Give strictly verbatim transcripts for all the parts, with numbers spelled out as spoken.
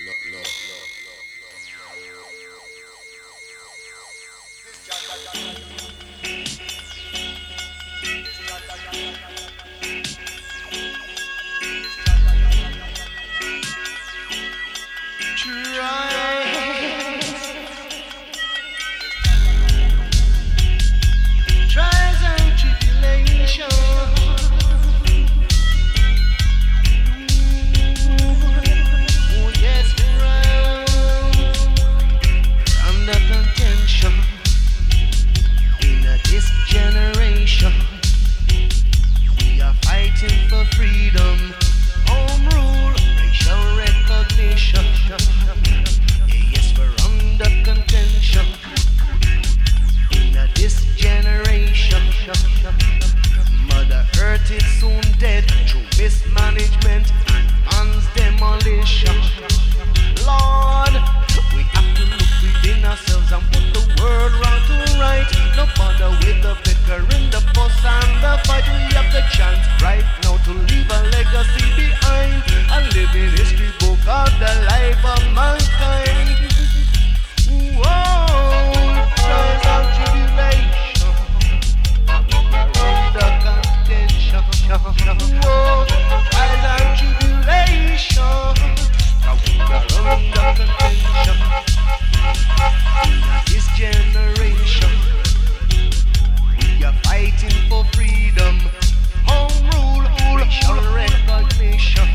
Trials and tribulations. Oh yes, we're under contention in this generation. We are fighting for freedom, home rule, racial recognition. Yes, we're under contention in this generation. Mother Earth is soon dead through mismanagement and man's demolition. Lord, we have to look within ourselves and put the world round to right. No bother with the bickering, the fuss and the fight. We have the chance right now to leave a legacy behind, a living history book of the life of mankind. Whoa, trials and tribulation, under contention. Whoa, trials and tribulation, under contention. In this generation, we are fighting for freedom, home rule, racial recognition,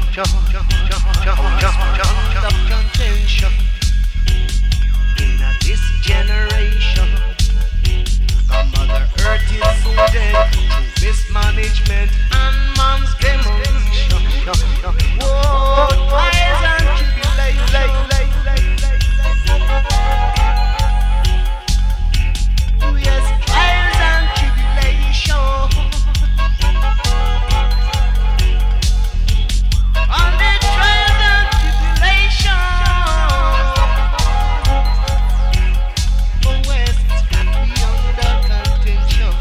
under contention. In this generation, the Mother Earth is so dead through mismanagement and man's demolition. Whoa, trials and tribulations. Oh yes, trials and tribulations. On the trials and tribulations. Oh West, we under contention.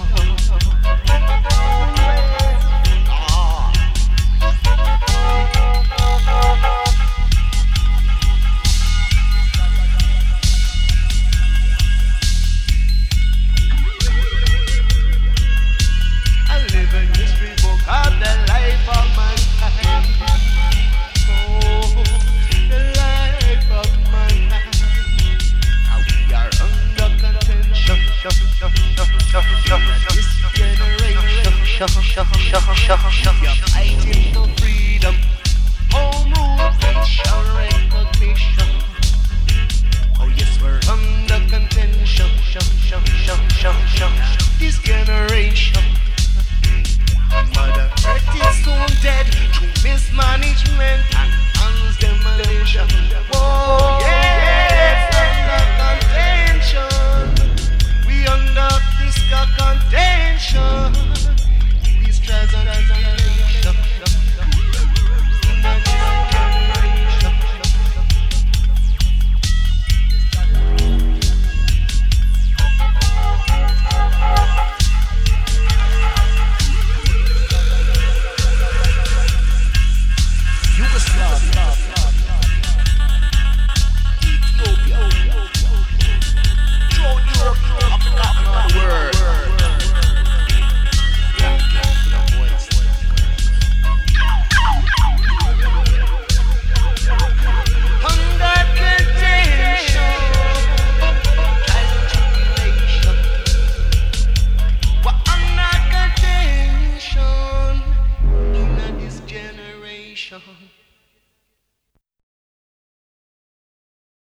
I live in history book of the life of mankind. Oh, the life of mankind. Now we are under contention. This generation, we are fighting for freedom, home rule, racial recognition. Oh yes, we're under contention. This generation, Mother Earth is soon dead through mismanagement and man's demolition. Whoa, yes, under contention. We under this contention. These trials and tribulations. In this generation. Yugoslavia, Ethiopia, throughout Europe, Africa, and the world. Under contention, trials and tribulation. We're under contention in this generation.